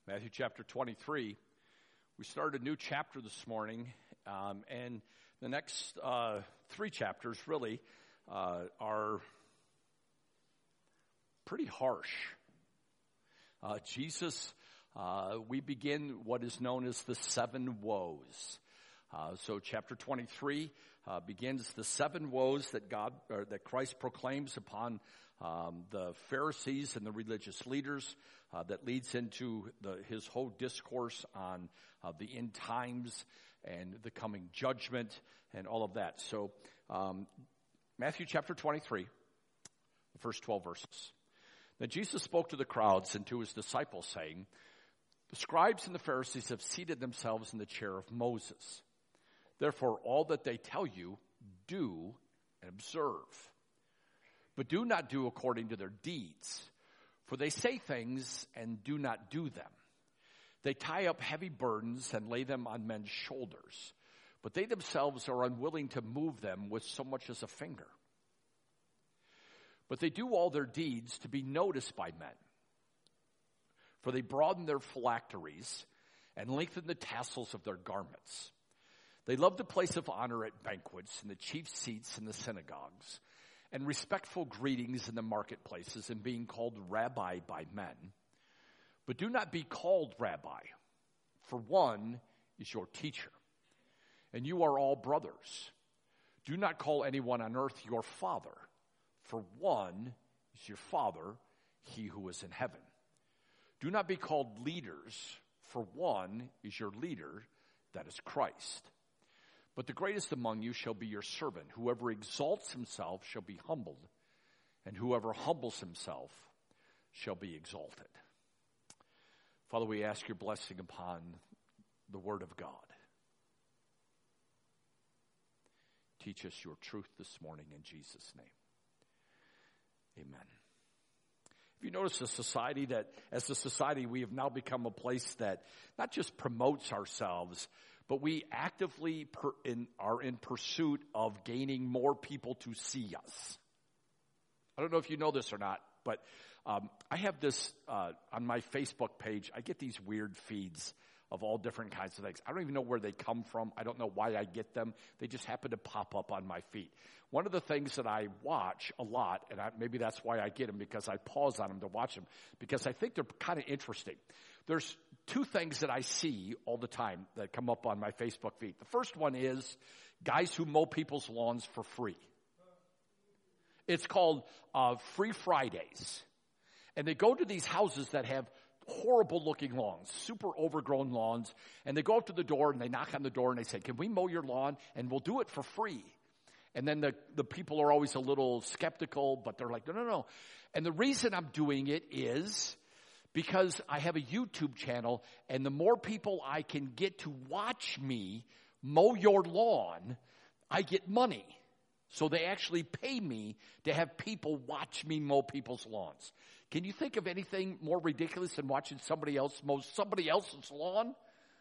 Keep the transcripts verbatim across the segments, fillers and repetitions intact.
Matthew chapter twenty-three. We started a new chapter this morning, um, and the next uh, three chapters really uh, are pretty harsh. Uh, Jesus, uh, we begin what is known as the seven woes. Uh, so chapter twenty-three uh, begins the seven woes that God, or that Christ proclaims upon um, the Pharisees and the religious leaders. Uh, that leads into the, his whole discourse on uh, the end times and the coming judgment and all of that. So um, Matthew chapter twenty-three, the first twelve verses. Then Jesus spoke to the crowds and to his disciples, saying, "The scribes and the Pharisees have seated themselves in the chair of Moses. Therefore, all that they tell you, do and observe. But do not do according to their deeds. For they say things and do not do them. They tie up heavy burdens and lay them on men's shoulders, but they themselves are unwilling to move them with so much as a finger. But they do all their deeds to be noticed by men. For they broaden their phylacteries and lengthen the tassels of their garments. They love the place of honor at banquets and the chief seats in the synagogues, and respectful greetings in the marketplaces, and being called rabbi by men. But do not be called rabbi, for one is your teacher, and you are all brothers. Do not call anyone on earth your father, for one is your Father, he who is in heaven. Do not be called leaders, for one is your leader, that is Christ. But the greatest among you shall be your servant. Whoever exalts himself shall be humbled, and whoever humbles himself shall be exalted." Father, we ask your blessing upon the word of God. Teach us your truth this morning in Jesus' name. Amen. Have you noticed a society that, as a society, we have now become a place that not just promotes ourselves, but we actively per, in, are in pursuit of gaining more people to see us. I don't know if you know this or not, but um, I have this uh, on my Facebook page. I get these weird feeds of all different kinds of things. I don't even know where they come from. I don't know why I get them. They just happen to pop up on my feed. One of the things that I watch a lot, and I, maybe that's why I get them, because I pause on them to watch them, because I think they're kind of interesting. There's two things that I see all the time that come up on my Facebook feed. The first one is guys who mow people's lawns for free. It's called uh, Free Fridays. And they go to these houses that have horrible looking lawns, super overgrown lawns, and they go up to the door and they knock on the door and they say, "Can we mow your lawn? And we'll do it for free." And then the, the people are always a little skeptical, but they're like, no, no, no. And the reason I'm doing it is because I have a YouTube channel, and the more people I can get to watch me mow your lawn, I get money. So they actually pay me to have people watch me mow people's lawns. Can you think of anything more ridiculous than watching somebody else mow somebody else's lawn?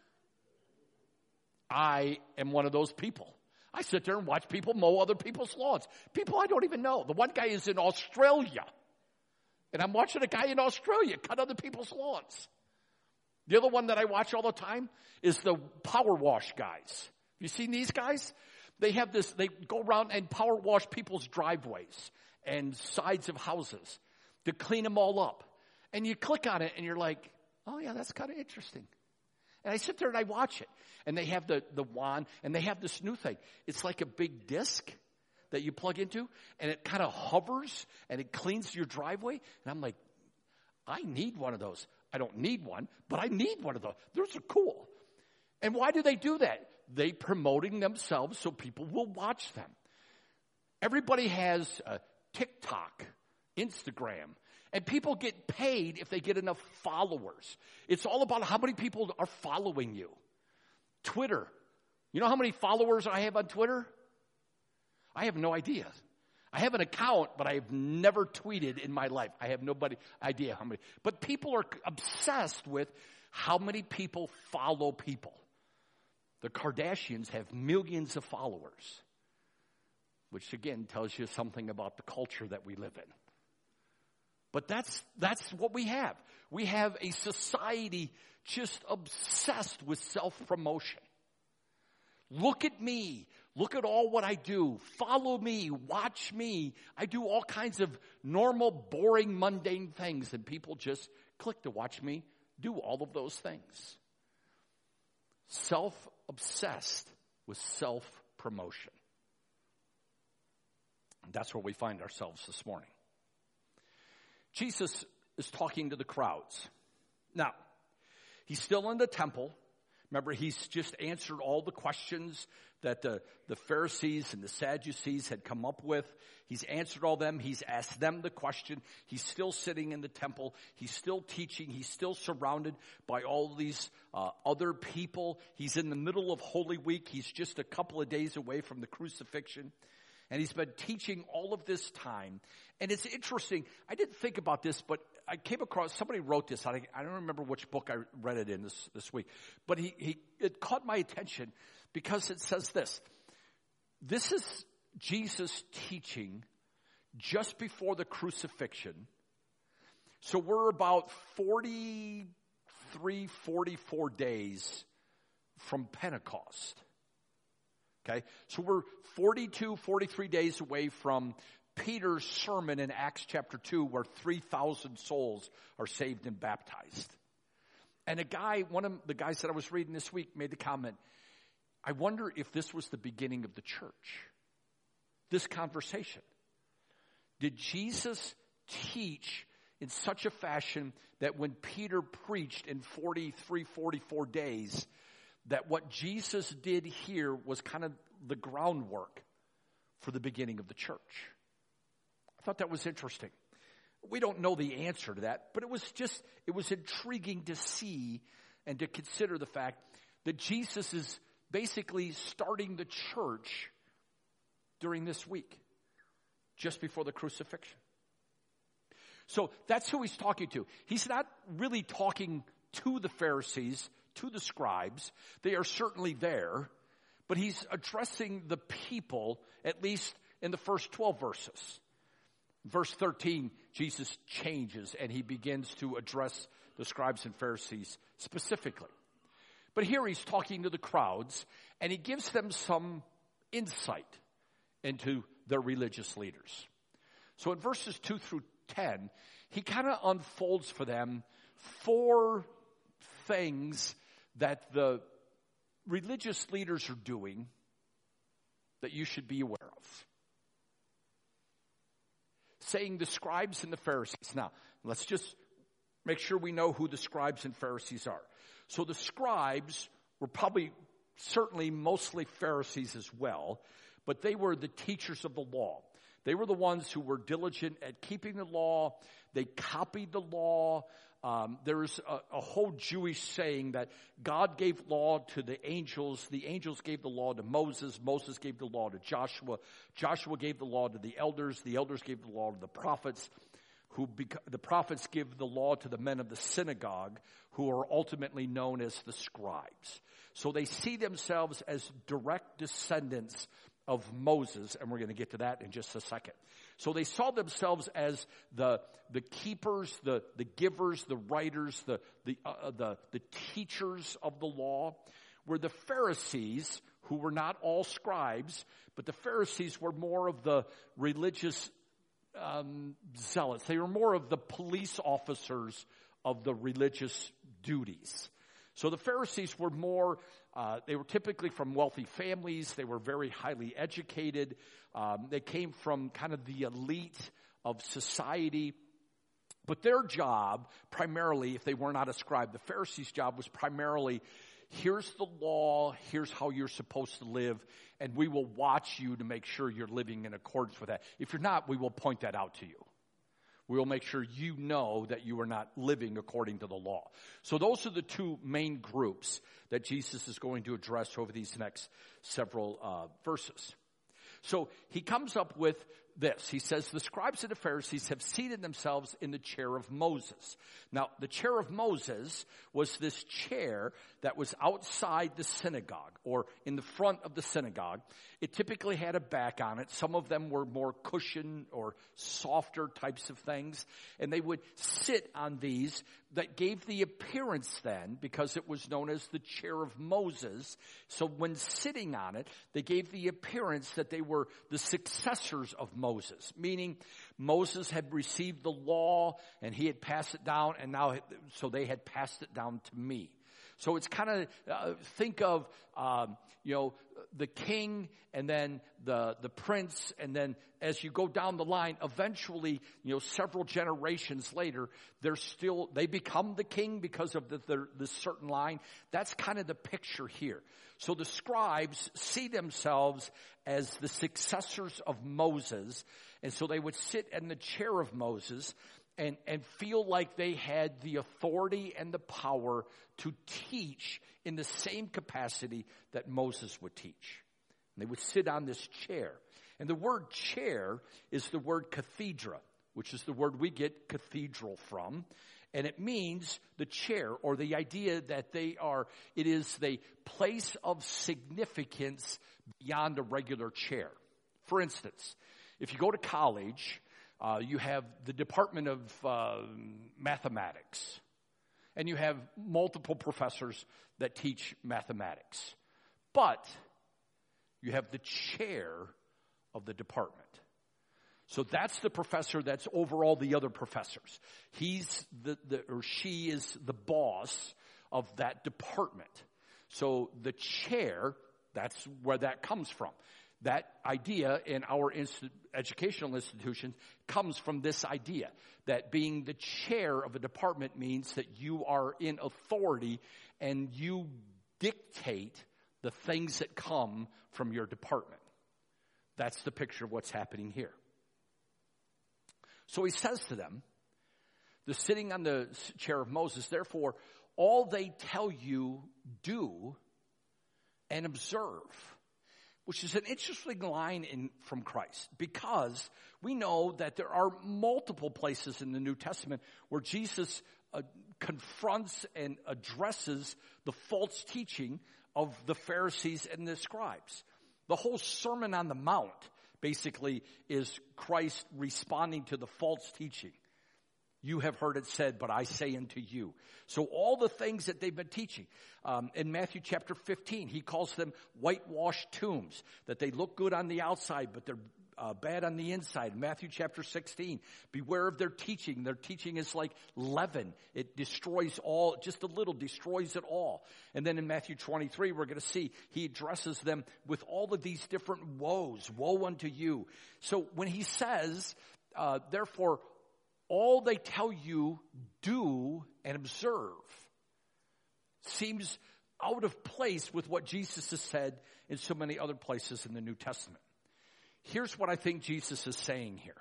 I am one of those people. I sit there and watch people mow other people's lawns. People I don't even know. The one guy is in Australia, and I'm watching a guy in Australia cut other people's lawns. The other one that I watch all the time is the power wash guys. You seen these guys? They have this, they go around and power wash people's driveways and sides of houses to clean them all up. And you click on it and you're like, oh yeah, that's kind of interesting. And I sit there and I watch it. And they have the, the wand, and they have this new thing. It's like a big disc that you plug into, and it kind of hovers, and it cleans your driveway. And I'm like, I need one of those. I don't need one, but I need one of those. Those are cool. And why do they do that? They promoting themselves so people will watch them. Everybody has a TikTok, Instagram, and people get paid if they get enough followers. It's all about how many people are following you. Twitter. You know how many followers I have on Twitter? I have no idea. I have an account, but I have never tweeted in my life. I have nobody idea how many. But people are obsessed with how many people follow people. The Kardashians have millions of followers, which again tells you something about the culture that we live in. But that's that's what we have. We have a society just obsessed with self-promotion. Look at me. Look at all what I do. Follow me. Watch me. I do all kinds of normal, boring, mundane things, and people just click to watch me do all of those things. Self-obsessed with self-promotion. And that's where we find ourselves this morning. Jesus is talking to the crowds. Now, he's still in the temple. Remember, he's just answered all the questions that the, the Pharisees and the Sadducees had come up with. He's answered all them. He's asked them the question. He's still sitting in the temple. He's still teaching. He's still surrounded by all these uh, other people. He's in the middle of Holy Week. He's just a couple of days away from the crucifixion. And he's been teaching all of this time. And it's interesting. I didn't think about this, but I came across, somebody wrote this. I, I don't remember which book I read it in this, this week. But he, he it caught my attention because it says this. This is Jesus teaching just before the crucifixion. So we're about forty-three, forty-four days from Pentecost. Okay, so we're forty-two, forty-three days away from Peter's sermon in Acts chapter two, where three thousand souls are saved and baptized. And a guy, one of the guys that I was reading this week made the comment, I wonder if this was the beginning of the church. This conversation. Did Jesus teach in such a fashion that when Peter preached in forty-three, forty-four days, that what Jesus did here was kind of the groundwork for the beginning of the church? I thought that was interesting. We don't know the answer to that, but it was just, it was intriguing to see and to consider the fact that Jesus is basically starting the church during this week, just before the crucifixion. So that's who he's talking to. He's not really talking to the Pharisees, to the scribes. They are certainly there, but he's addressing the people, at least in the first twelve verses. Verse thirteen, Jesus changes and he begins to address the scribes and Pharisees specifically. But here he's talking to the crowds and he gives them some insight into their religious leaders. So in verses two through ten, he kind of unfolds for them four things that the religious leaders are doing that you should be aware of. Saying the scribes and the Pharisees. Now, let's just make sure we know who the scribes and Pharisees are. So the scribes were probably, certainly mostly Pharisees as well, but they were the teachers of the law. They were the ones who were diligent at keeping the law. They copied the law. Um, there's a, a whole Jewish saying that God gave law to the angels. The angels gave the law to Moses. Moses gave the law to Joshua. Joshua gave the law to the elders. The elders gave the law to the prophets. Who beca- the prophets give the law to the men of the synagogue, who are ultimately known as the scribes. So they see themselves as direct descendants of Moses, and we're going to get to that in just a second. So they saw themselves as the the keepers, the the givers, the writers, the the uh, the the teachers of the law. Where the Pharisees, who were not all scribes, but the Pharisees were more of the religious um, zealots. They were more of the police officers of the religious duties. So the Pharisees were more, uh, they were typically from wealthy families. They were very highly educated. Um, they came from kind of the elite of society. But their job, primarily, if they were not a scribe, the Pharisees' job was primarily, here's the law, here's how you're supposed to live, and we will watch you to make sure you're living in accordance with that. If you're not, we will point that out to you. We will make sure you know that you are not living according to the law. So those are the two main groups that Jesus is going to address over these next several uh, verses. So he comes up with this. He says, the scribes and the Pharisees have seated themselves in the chair of Moses. Now, the chair of Moses was this chair that was outside the synagogue or in the front of the synagogue. It typically had a back on it. Some of them were more cushion or softer types of things. And they would sit on these that gave the appearance then, because it was known as the chair of Moses. So when sitting on it, they gave the appearance that they were the successors of Moses, meaning Moses had received the law and he had passed it down, and now, so they had passed it down to me. So it's kind of, uh, think of, um, you know, the king and then the, the prince, and then as you go down the line, eventually, you know, several generations later, they're still, they become the king because of the, the, the certain line. That's kind of the picture here. So the scribes see themselves as the successors of Moses, and so they would sit in the chair of Moses and, and feel like they had the authority and the power to teach in the same capacity that Moses would teach. And they would sit on this chair. And the word chair is the word cathedra, which is the word we get cathedral from. And it means the chair, or the idea that they are, it is the place of significance beyond a regular chair. For instance, if you go to college, uh, you have the Department of uh, Mathematics. And you have multiple professors that teach mathematics. But you have the chair of the department. So that's the professor that's over all the other professors. He's the, the or she is the boss of that department. So the chair, that's where that comes from. That idea in our inst- educational institutions comes from this idea that being the chair of a department means that you are in authority and you dictate the things that come from your department. That's the picture of what's happening here. So he says to them, they're sitting on the chair of Moses, therefore, all they tell you, do and observe. Which is an interesting line in, from Christ, because we know that there are multiple places in the New Testament where Jesus uh, confronts and addresses the false teaching of the Pharisees and the scribes. The whole Sermon on the Mount basically is Christ responding to the false teaching. You have heard it said, but I say unto you. So all the things that they've been teaching. Um, in Matthew chapter fifteen, he calls them whitewashed tombs, that they look good on the outside, but they're uh, bad on the inside. Matthew chapter sixteen, beware of their teaching. Their teaching is like leaven. It destroys all, just a little destroys it all. And then in Matthew twenty-three, we're going to see he addresses them with all of these different woes. Woe unto you. So when he says, uh, therefore, all they tell you, do and observe, seems out of place with what Jesus has said in so many other places in the New Testament. Here's what I think Jesus is saying here.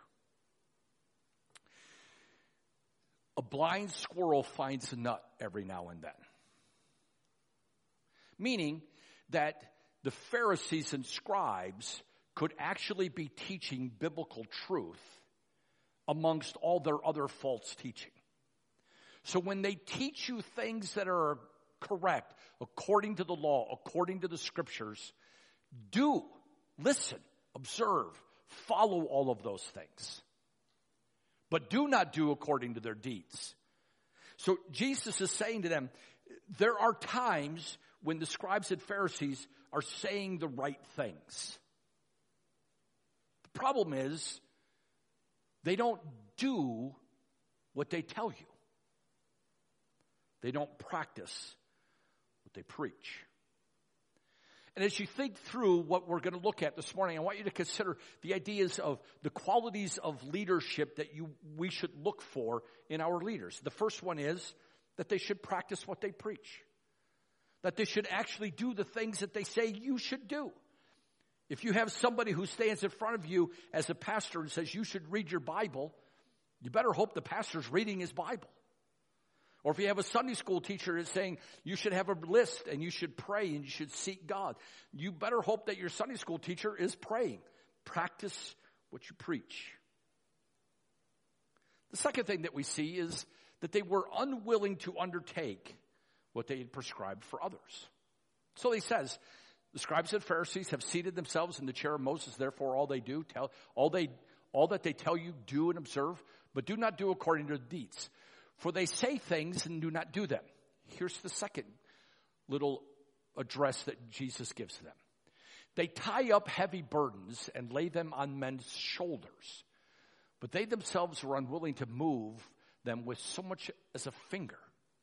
A blind squirrel finds a nut every now and then. Meaning that the Pharisees and scribes could actually be teaching biblical truth amongst all their other false teaching. So when they teach you things that are correct, according to the law, according to the scriptures, do, listen, observe, follow all of those things. But do not do according to their deeds. So Jesus is saying to them, there are times when the scribes and Pharisees are saying the right things. The problem is, they don't do what they tell you. They don't practice what they preach. And as you think through what we're going to look at this morning, I want you to consider the ideas of the qualities of leadership that you we should look for in our leaders. The first one is that they should practice what they preach. That they should actually do the things that they say you should do. If you have somebody who stands in front of you as a pastor and says you should read your Bible, you better hope the pastor's reading his Bible. Or if you have a Sunday school teacher that's saying you should have a list and you should pray and you should seek God, you better hope that your Sunday school teacher is praying. Practice what you preach. The second thing that we see is that they were unwilling to undertake what they had prescribed for others. So he says, the scribes and Pharisees have seated themselves in the chair of Moses, therefore all they do, tell, all they, all that they tell you, do and observe, but do not do according to the deeds. For they say things and do not do them. Here's the second little address that Jesus gives them. They tie up heavy burdens and lay them on men's shoulders, but they themselves are unwilling to move them with so much as a finger.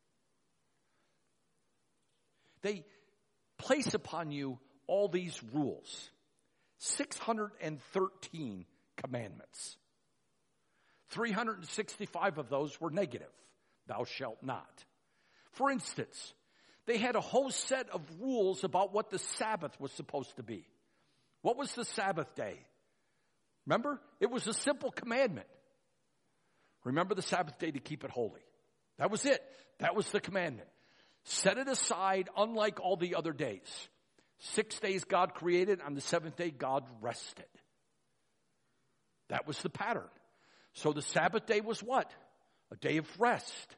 They place upon you all these rules, six hundred thirteen commandments. three hundred sixty-five of those were negative. Thou shalt not. For instance, they had a whole set of rules about what the Sabbath was supposed to be. What was the Sabbath day? Remember? It was a simple commandment. Remember the Sabbath day to keep it holy. That was it. That was the commandment. Set it aside unlike all the other days. Six days God created. On the seventh day God rested. That was the pattern. So the Sabbath day was what? A day of rest.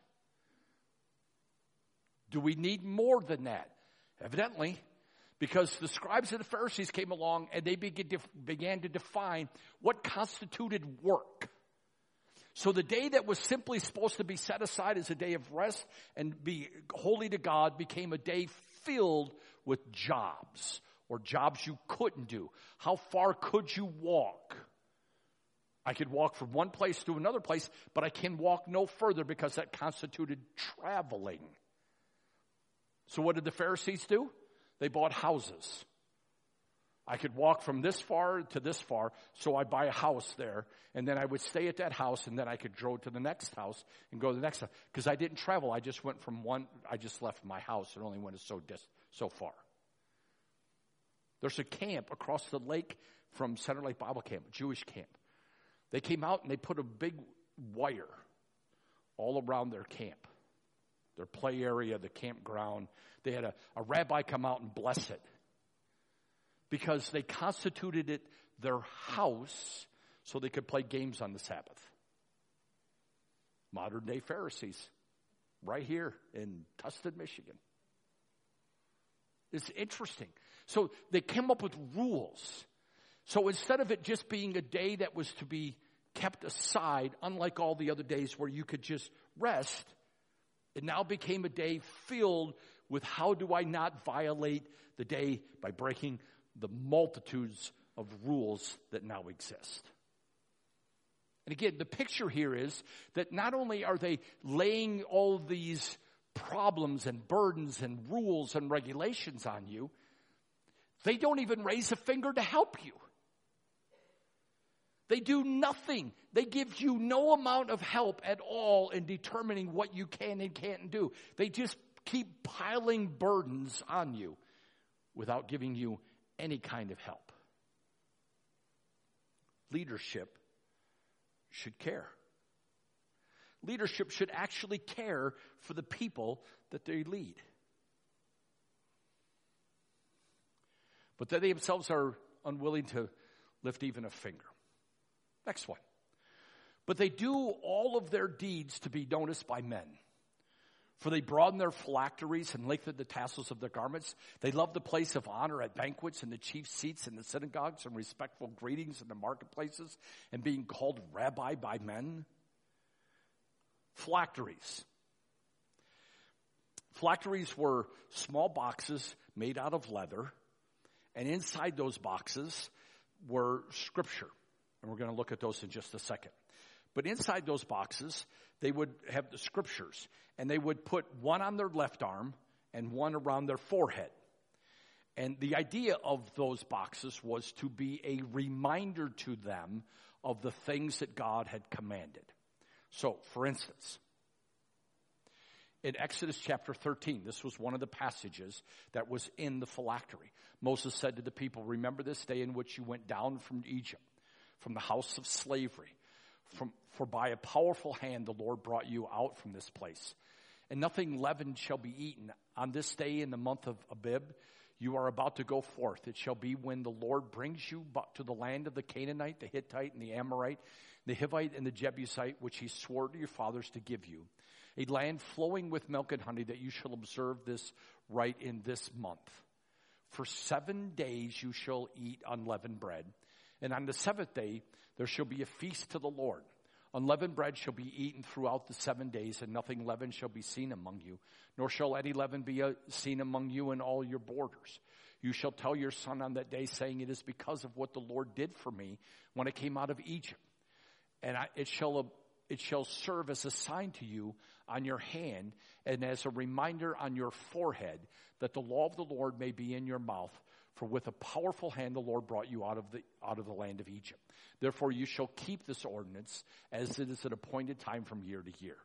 Do we need more than that? Evidently, because the scribes and the Pharisees came along and they began to define what constituted work. So the day that was simply supposed to be set aside as a day of rest and be holy to God became a day filled with jobs, or jobs you couldn't do. How far could you walk? I could walk from one place to another place, but I can walk no further because that constituted traveling. So what did the Pharisees do? They bought houses. I could walk from this far to this far, so I'd buy a house there, and then I would stay at that house, and then I could go to the next house and go to the next house. Because I didn't travel. I just went from one, I just left my house and only went so, dis, so far. There's a camp across the lake from Center Lake Bible Camp, Jewish camp. They came out and they put a big wire all around their camp, their play area, the campground. They had a, a rabbi come out and bless it because they constituted it their house so they could play games on the Sabbath. Modern day Pharisees, right here in Tustin, Michigan. It's interesting. So they came up with rules. So instead of it just being a day that was to be kept aside, unlike all the other days where you could just rest, it now became a day filled with how do I not violate the day by breaking the multitudes of rules that now exist. And again, the picture here is that not only are they laying all these problems and burdens and rules and regulations on you, they don't even raise a finger to help you. They do nothing. They give you no amount of help at all in determining what you can and can't do. They just keep piling burdens on you without giving you any kind of help. Leadership should care. Leadership should actually care for the people that they lead. But they themselves are unwilling to lift even a finger. Next one. But they do all of their deeds to be noticed by men. For they broaden their phylacteries and lengthen the tassels of their garments. They love the place of honor at banquets and the chief seats in the synagogues and respectful greetings in the marketplaces and being called rabbi by men. Phylacteries. Phylacteries were small boxes made out of leather, and inside those boxes were scripture. And we're going to look at those in just a second. But inside those boxes, they would have the scriptures. And they would put one on their left arm and one around their forehead. And the idea of those boxes was to be a reminder to them of the things that God had commanded. So, for instance, in Exodus chapter thirteen, this was one of the passages that was in the phylactery. Moses said to the people, remember this day in which you went down from Egypt, from the house of slavery. From, for by a powerful hand the Lord brought you out from this place. And nothing leavened shall be eaten. On this day in the month of Abib, You are about to go forth. It shall be when the Lord brings you to the land of the Canaanite, the Hittite, and the Amorite, the Hivite, and the Jebusite, which he swore to your fathers to give you, a land flowing with milk and honey, that you shall observe this rite in this month. For seven days you shall eat unleavened bread, and on the seventh day there shall be a feast to the Lord. Unleavened bread shall be eaten throughout the seven days, and nothing leavened shall be seen among you, nor shall any leaven be uh, seen among you in all your borders. You shall tell your son on that day, saying, it is because of what the Lord did for me when I came out of Egypt. And I, it shall uh, it shall serve as a sign to you on your hand, and as a reminder on your forehead, that the law of the Lord may be in your mouth. For with a powerful hand the Lord brought you out of the out of the land of Egypt. Therefore you shall keep this ordinance, as it is an appointed time from year to year.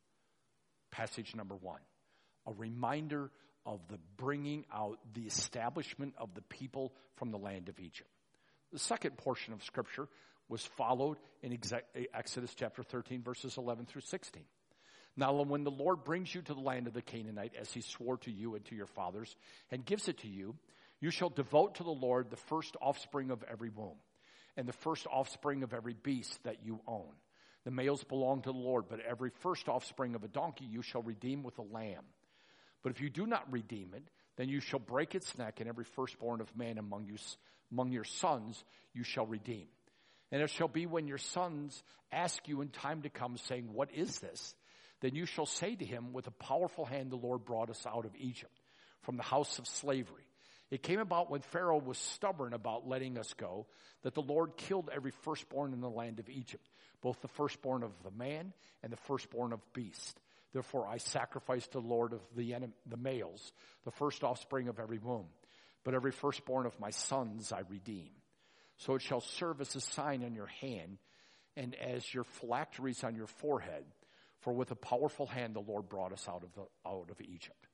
Passage number one. A reminder of the bringing out, the establishment of the people from the land of Egypt. The second portion of Scripture was followed in Exodus chapter thirteen, verses eleven through sixteen. Now when the Lord brings you to the land of the Canaanite, as he swore to you and to your fathers, and gives it to you, you shall devote to the Lord the first offspring of every womb, and the first offspring of every beast that you own. The males belong to the Lord, but every first offspring of a donkey you shall redeem with a lamb. But if you do not redeem it, then you shall break its neck, and every firstborn of man among you, among your sons you shall redeem. And it shall be when your sons ask you in time to come, saying, what is this? Then you shall say to him, with a powerful hand the Lord brought us out of Egypt, from the house of slavery. It came about when Pharaoh was stubborn about letting us go, that the Lord killed every firstborn in the land of Egypt, both the firstborn of the man and the firstborn of beast. Therefore I sacrificed to the Lord of the, the males, the first offspring of every womb. But every firstborn of my sons I redeem. So it shall serve as a sign on your hand, and as your phylacteries on your forehead. For with a powerful hand the Lord brought us out of the, out of Egypt.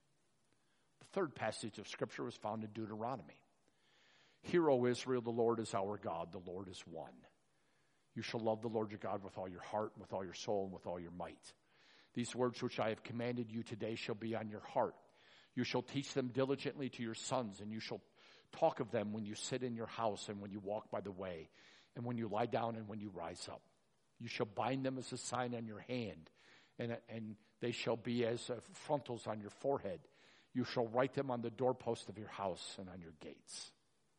The third passage of Scripture was found in Deuteronomy. Hear, O Israel, the Lord is our God, the Lord is one. You shall love the Lord your God with all your heart, with all your soul, and with all your might. These words which I have commanded you today shall be on your heart. You shall teach them diligently to your sons, and you shall talk of them when you sit in your house, and when you walk by the way, and when you lie down, and when you rise up. You shall bind them as a sign on your hand, and, and they shall be as uh, frontals on your forehead. You shall write them on the doorpost of your house and on your gates.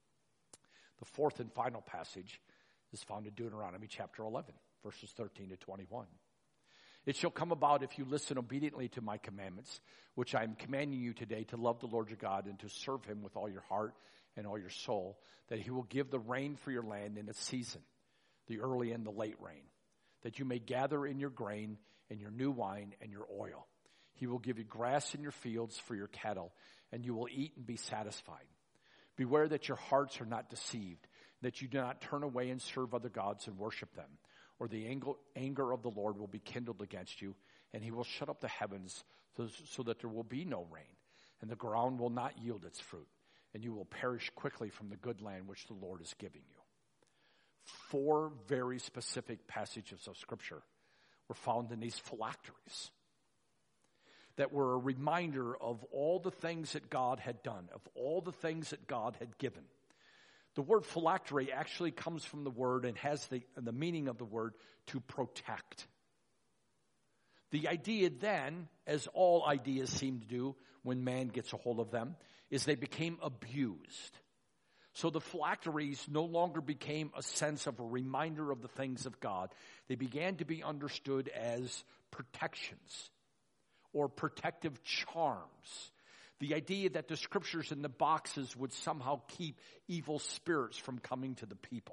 The fourth and final passage is found in Deuteronomy chapter eleven, verses thirteen to twenty-one. It shall come about, if you listen obediently to my commandments, which I am commanding you today, to love the Lord your God and to serve him with all your heart and all your soul, that he will give the rain for your land in its season, the early and the late rain, that you may gather in your grain and your new wine and your oil. He will give you grass in your fields for your cattle, and you will eat and be satisfied. Beware that your hearts are not deceived, that you do not turn away and serve other gods and worship them, or the anger of the Lord will be kindled against you, and he will shut up the heavens so that there will be no rain, and the ground will not yield its fruit, and you will perish quickly from the good land which the Lord is giving you. Four very specific passages of Scripture were found in these phylacteries that were a reminder of all the things that God had done, of all the things that God had given. The word phylactery actually comes from the word and has the, the meaning of the word to protect. The idea then, as all ideas seem to do when man gets a hold of them, is they became abused. So the phylacteries no longer became a sense of a reminder of the things of God. They began to be understood as protections or protective charms. The idea that the scriptures in the boxes would somehow keep evil spirits from coming to the people.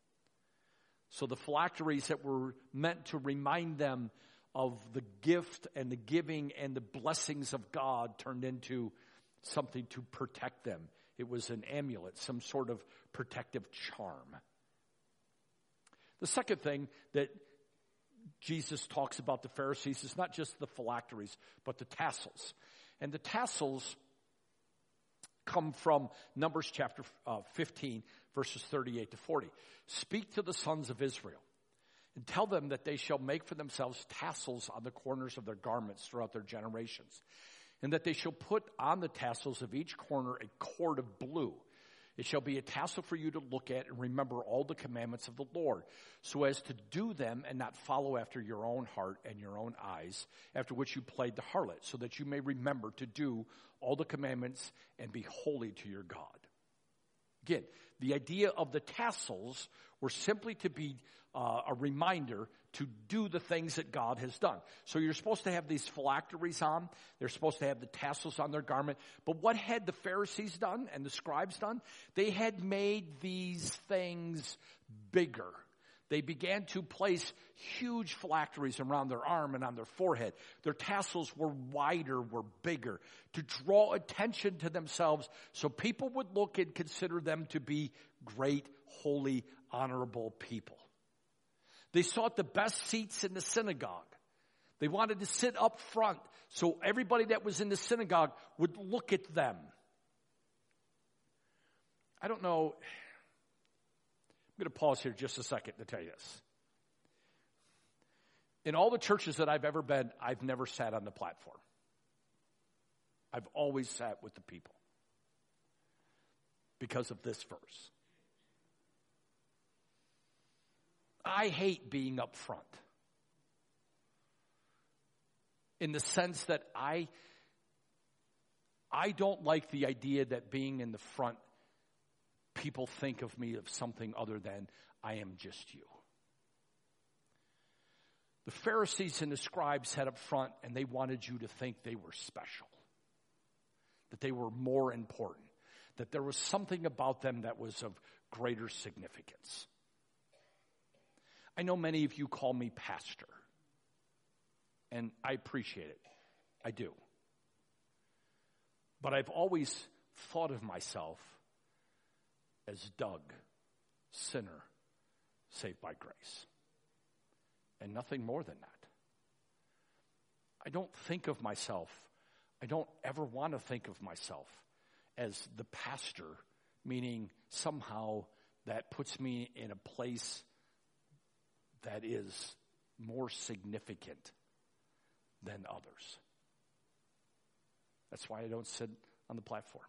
So the phylacteries that were meant to remind them of the gift and the giving and the blessings of God turned into something to protect them. It was an amulet, some sort of protective charm. The second thing that Jesus talks about the Pharisees is not just the phylacteries, but the tassels. And the tassels come from Numbers chapter uh, fifteen, verses thirty-eight to forty. Speak to the sons of Israel and tell them that they shall make for themselves tassels on the corners of their garments throughout their generations. And that they shall put on the tassels of each corner a cord of blue. It shall be a tassel for you to look at and remember all the commandments of the Lord, so as to do them and not follow after your own heart and your own eyes, after which you played the harlot, so that you may remember to do all the commandments and be holy to your God. Again, the idea of the tassels were simply to be uh, a reminder to do the things that God has done. So you're supposed to have these phylacteries on. They're supposed to have the tassels on their garment. But what had the Pharisees done and the scribes done? They had made these things bigger. They began to place huge phylacteries around their arm and on their forehead. Their tassels were wider, were bigger, to draw attention to themselves so people would look and consider them to be great, holy, honorable people. They sought the best seats in the synagogue. They wanted to sit up front so everybody that was in the synagogue would look at them. I don't know. I'm going to pause here just a second to tell you this. In all the churches that I've ever been, I've never sat on the platform. I've always sat with the people because of this verse. I hate being up front in the sense that I, I don't like the idea that being in the front, people think of me of something other than I am just you. The Pharisees and the scribes sat up front and they wanted you to think they were special, that they were more important, that there was something about them that was of greater significance. I know many of you call me pastor, and I appreciate it. I do. But I've always thought of myself as Doug, sinner, saved by grace, and nothing more than that. I don't think of myself, I don't ever want to think of myself as the pastor, meaning somehow that puts me in a place that is more significant than others. That's why I don't sit on the platform.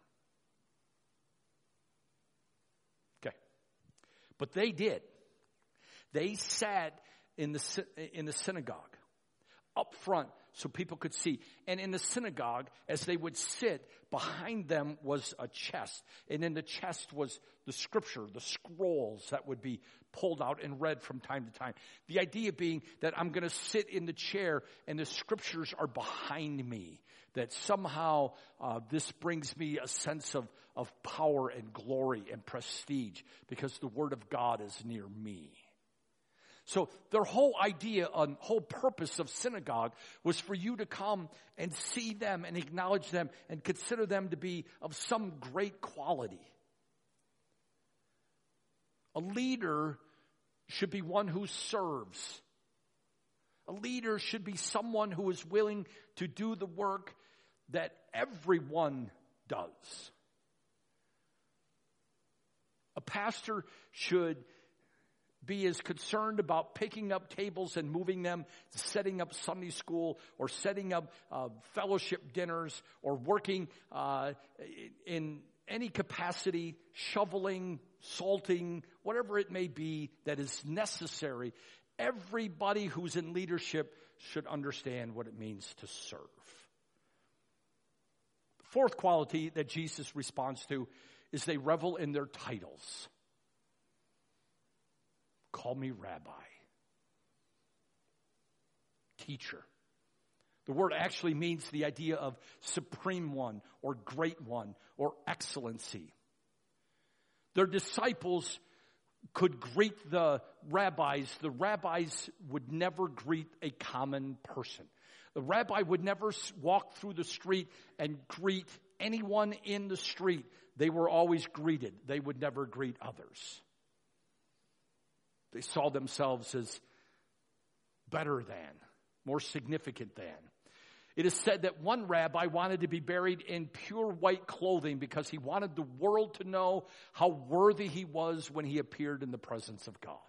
Okay. But they did. They sat in the in the synagogue up front so people could see. And in the synagogue, as they would sit, behind them was a chest. And in the chest was the scripture, the scrolls that would be pulled out and read from time to time. The idea being that I'm going to sit in the chair and the scriptures are behind me. That somehow uh, this brings me a sense of, of power and glory and prestige because the word of God is near me. So their whole idea, and whole purpose of synagogue was for you to come and see them and acknowledge them and consider them to be of some great quality. A leader should be one who serves. A leader should be someone who is willing to do the work that everyone does. A pastor should be as concerned about picking up tables and moving them, setting up Sunday school, or setting up uh, fellowship dinners, or working uh, in any capacity, shoveling, salting, whatever it may be that is necessary. Everybody who's in leadership should understand what it means to serve. The fourth quality that Jesus responds to is they revel in their titles. Call me rabbi, teacher. The word actually means the idea of supreme one or great one or excellency. Their disciples could greet the rabbis. The rabbis would never greet a common person. The rabbi would never walk through the street and greet anyone in the street. They were always greeted. They would never greet others. They saw themselves as better than, more significant than. It is said that one rabbi wanted to be buried in pure white clothing because he wanted the world to know how worthy he was when he appeared in the presence of God.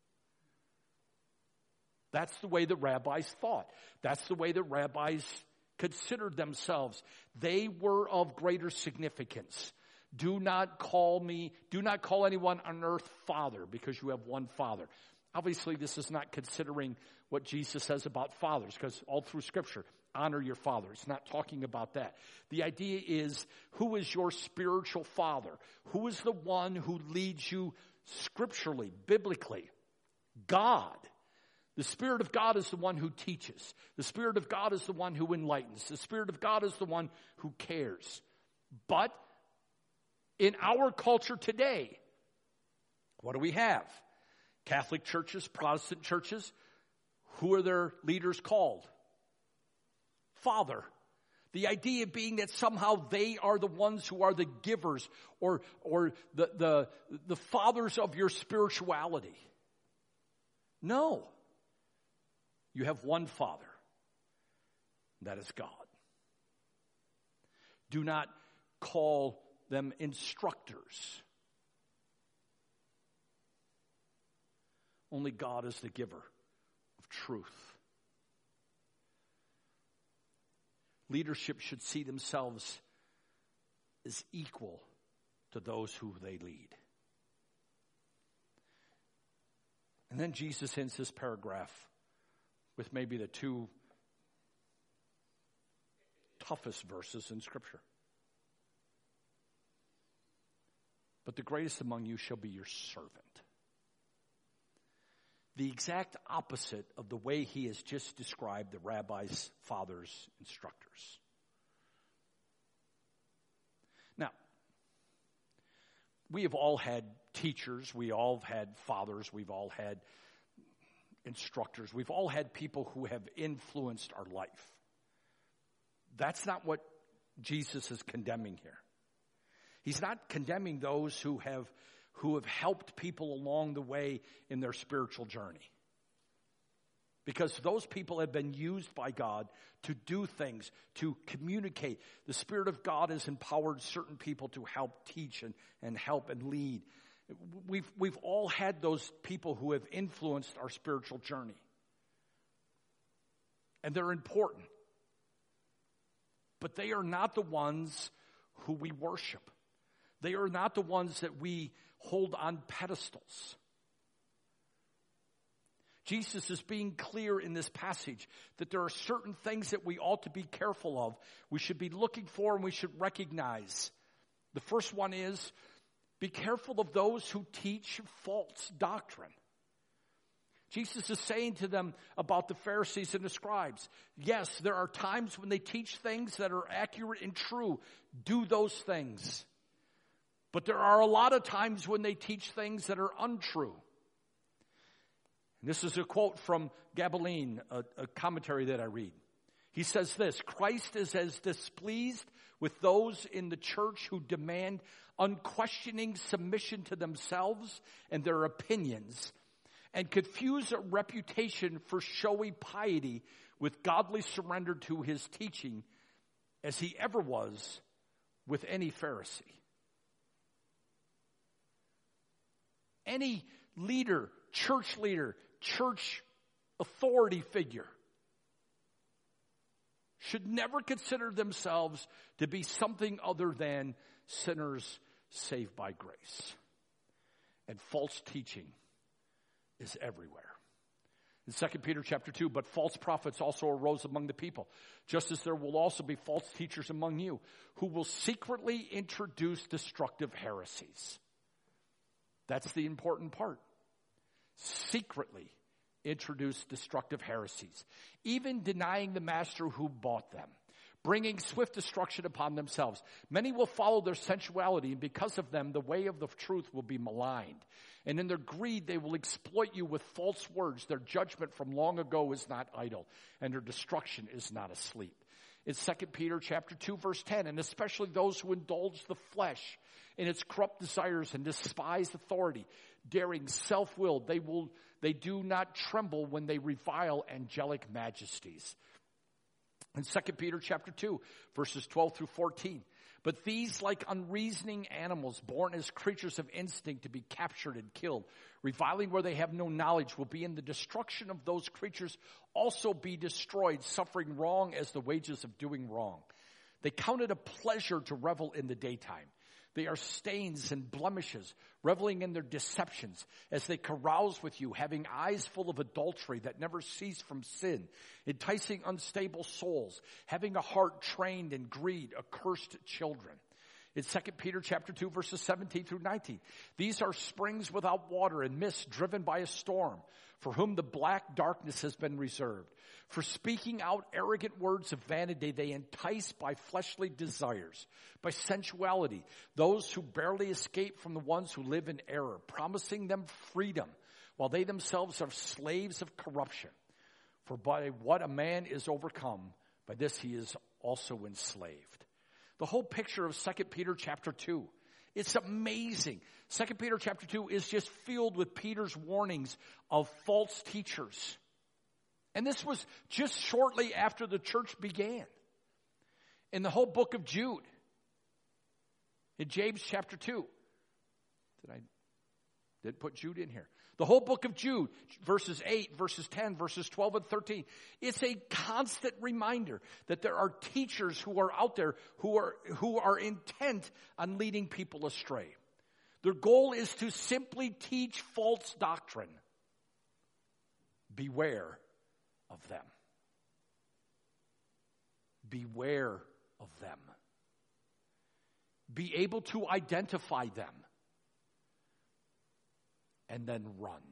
That's the way the rabbis thought. That's the way the rabbis considered themselves, they were of greater significance. Do not call me, do not call anyone on earth father, because you have one Father. Obviously, this is not considering what Jesus says about fathers, because all through Scripture, honor your father. It's not talking about that. The idea is, who is your spiritual father? Who is the one who leads you scripturally, biblically? God. The Spirit of God is the one who teaches. The Spirit of God is the one who enlightens. The Spirit of God is the one who cares. But in our culture today, what do we have? Catholic churches, Protestant churches, who are their leaders called? Father. The idea being that somehow they are the ones who are the givers or, or the, the, the fathers of your spirituality. No. You have one Father. That is God. Do not call them instructors. Only God is the giver of truth. Leadership should see themselves as equal to those who they lead. And then Jesus ends this paragraph with maybe the two toughest verses in Scripture. But the greatest among you shall be your servant. The exact opposite of the way he has just described the rabbis, fathers, instructors. Now, we have all had teachers, we all have had fathers, we've all had instructors, we've all had people who have influenced our life. That's not what Jesus is condemning here. He's not condemning those who have who have helped people along the way in their spiritual journey. Because those people have been used by God to do things, to communicate. The Spirit of God has empowered certain people to help teach and, and help and lead. We've, we've all had those people who have influenced our spiritual journey. And they're important. But they are not the ones who we worship. They are not the ones that we hold on pedestals. Jesus is being clear in this passage that there are certain things that we ought to be careful of. We should be looking for and we should recognize. The first one is, be careful of those who teach false doctrine. Jesus is saying to them about the Pharisees and the scribes, yes, there are times when they teach things that are accurate and true. Do those things. But there are a lot of times when they teach things that are untrue. And this is a quote from Gabaline, a, a commentary that I read. He says this, Christ is as displeased with those in the church who demand unquestioning submission to themselves and their opinions and confuse a reputation for showy piety with godly surrender to his teaching as he ever was with any Pharisee. Any leader, church leader, church authority figure should never consider themselves to be something other than sinners saved by grace. And false teaching is everywhere. In Second Peter chapter two, but false prophets also arose among the people, just as there will also be false teachers among you, who will secretly introduce destructive heresies. That's the important part. Secretly introduce destructive heresies, even denying the master who bought them, bringing swift destruction upon themselves. Many will follow their sensuality, and because of them, the way of the truth will be maligned. And in their greed, they will exploit you with false words. Their judgment from long ago is not idle, and their destruction is not asleep. In Second Peter chapter two, verse ten, and especially those who indulge the flesh in its corrupt desires and despise authority, daring self-will, they will they do not tremble when they revile angelic majesties. In Second Peter chapter two, verses twelve through fourteen, But these, like unreasoning animals, born as creatures of instinct to be captured and killed, reviling where they have no knowledge, will be in the destruction of those creatures also be destroyed, suffering wrong as the wages of doing wrong. They count it a pleasure to revel in the daytime. They are stains and blemishes, reveling in their deceptions as they carouse with you, having eyes full of adultery that never cease from sin, enticing unstable souls, having a heart trained in greed, accursed children. In Second Peter chapter two, verses seventeen through nineteen, these are springs without water and mist driven by a storm, for whom the black darkness has been reserved. For speaking out arrogant words of vanity, they entice by fleshly desires, by sensuality, those who barely escape from the ones who live in error, promising them freedom, while they themselves are slaves of corruption. For by what a man is overcome, by this he is also enslaved. The whole picture of Second Peter chapter two, it's amazing. Second Peter chapter two is just filled with Peter's warnings of false teachers. And this was just shortly after the church began. In the whole book of Jude, in James chapter two, did I did put Jude in here? The whole book of Jude, verses eight, verses ten, verses twelve and thirteen, it's a constant reminder that there are teachers who are out there who are, who are intent on leading people astray. Their goal is to simply teach false doctrine. Beware of them. Beware of them. Be able to identify them. And then run.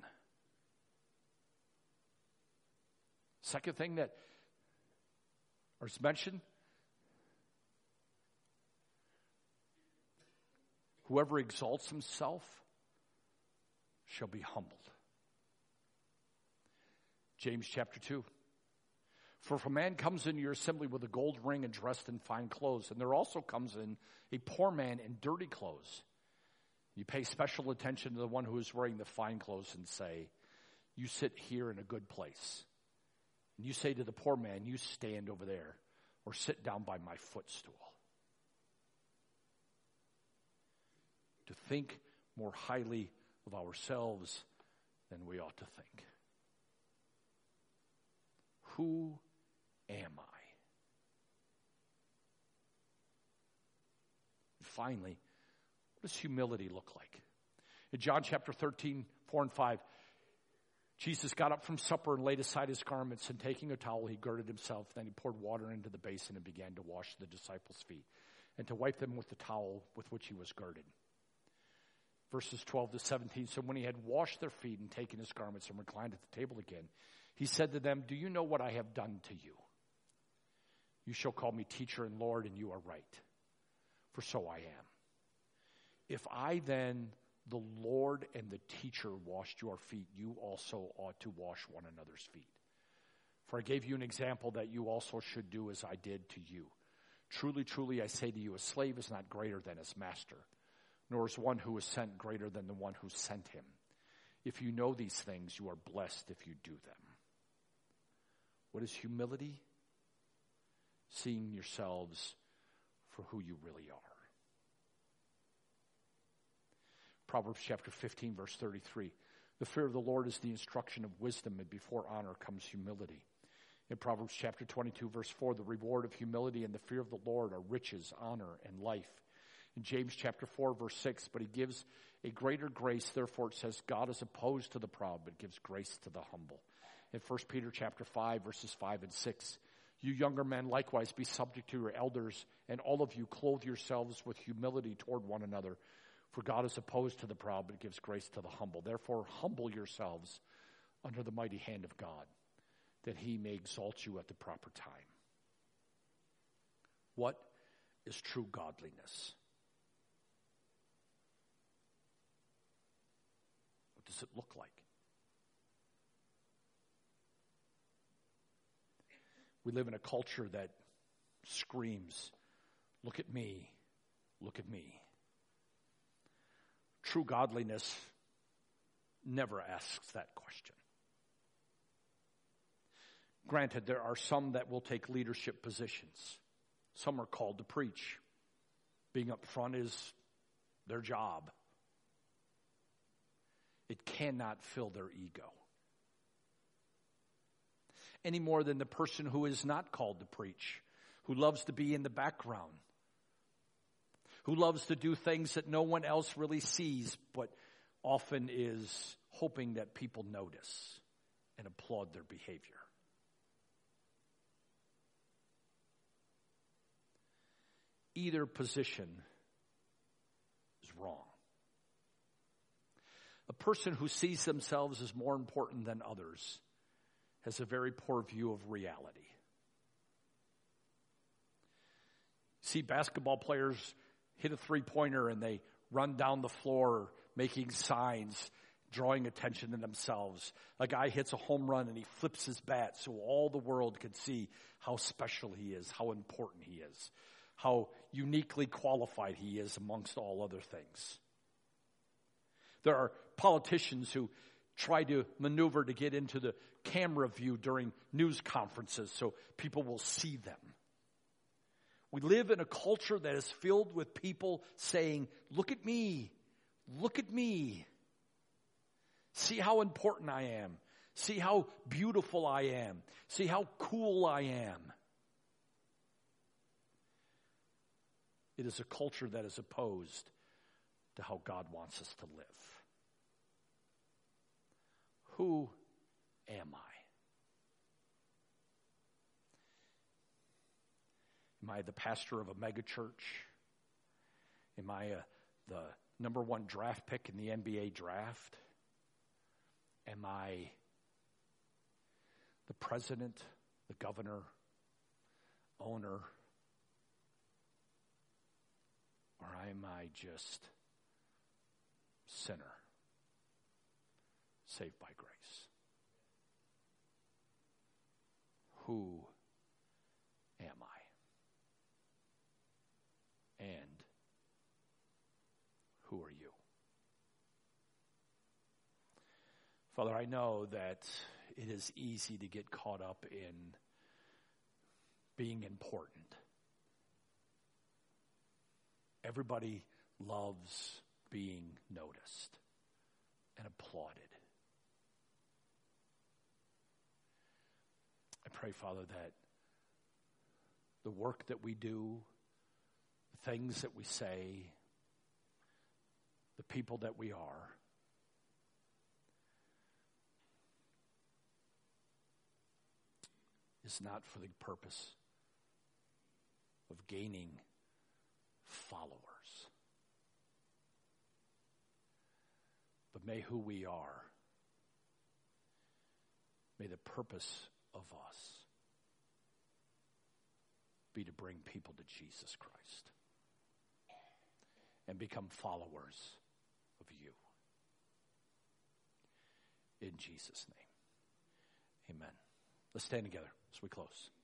Second thing that is mentioned, whoever exalts himself shall be humbled. James chapter two. For if a man comes into your assembly with a gold ring and dressed in fine clothes, and there also comes in a poor man in dirty clothes, you pay special attention to the one who is wearing the fine clothes and say, you sit here in a good place. And you say to the poor man, you stand over there or sit down by my footstool. To think more highly of ourselves than we ought to think. Who am I? And finally, what does humility look like? In John chapter thirteen, four and five, Jesus got up from supper and laid aside his garments, and taking a towel, he girded himself. Then he poured water into the basin and began to wash the disciples' feet and to wipe them with the towel with which he was girded. Verses twelve to seventeen, so when he had washed their feet and taken his garments and reclined at the table again, he said to them, do you know what I have done to you? You shall call me teacher and Lord, and you are right, for so I am. If I then, the Lord and the teacher, washed your feet, you also ought to wash one another's feet. For I gave you an example that you also should do as I did to you. Truly, truly, I say to you, a slave is not greater than his master, nor is one who is sent greater than the one who sent him. If you know these things, you are blessed if you do them. What is humility? Seeing yourselves for who you really are. Proverbs chapter fifteen, verse thirty-three. The fear of the Lord is the instruction of wisdom, and before honor comes humility. In Proverbs chapter twenty-two, verse four, the reward of humility and the fear of the Lord are riches, honor, and life. In James chapter four, verse six, but he gives a greater grace, therefore it says, God is opposed to the proud, but gives grace to the humble. In First Peter chapter five, verses five and six, you younger men likewise be subject to your elders, and all of you clothe yourselves with humility toward one another. For God is opposed to the proud, but gives grace to the humble. Therefore, humble yourselves under the mighty hand of God, that he may exalt you at the proper time. What is true godliness? What does it look like? We live in a culture that screams, look at me, look at me. True godliness never asks that question. Granted, there are some that will take leadership positions. Some are called to preach. being up front is their job. It cannot fill their ego. Any more than the person who is not called to preach, who loves to be in the background, who loves to do things that no one else really sees, but often is hoping that people notice and applaud their behavior. Either position is wrong. A person who sees themselves as more important than others has a very poor view of reality. See basketball players hit a three-pointer and they run down the floor making signs, drawing attention to themselves. A guy hits a home run and he flips his bat so all the world could see how special he is, how important he is, how uniquely qualified he is amongst all other things. There are politicians who try to maneuver to get into the camera view during news conferences so people will see them. We live in a culture that is filled with people saying, look at me, look at me. See how important I am. See how beautiful I am. See how cool I am. It is a culture that is opposed to how God wants us to live. Who am I? Am I the pastor of a megachurch? Am I a, the number one draft pick in the N B A draft? Am I the president, the governor, owner? Or am I just sinner, saved by grace? Who am I? And who are you? Father, I know that it is easy to get caught up in being important. Everybody loves being noticed and applauded. I pray, Father, that the work that we do, the things that we say, the people that we are, is not for the purpose of gaining followers. But may who we are, may the purpose of us be to bring people to Jesus Christ and become followers of you. In Jesus' name, amen. Let's stand together as we close.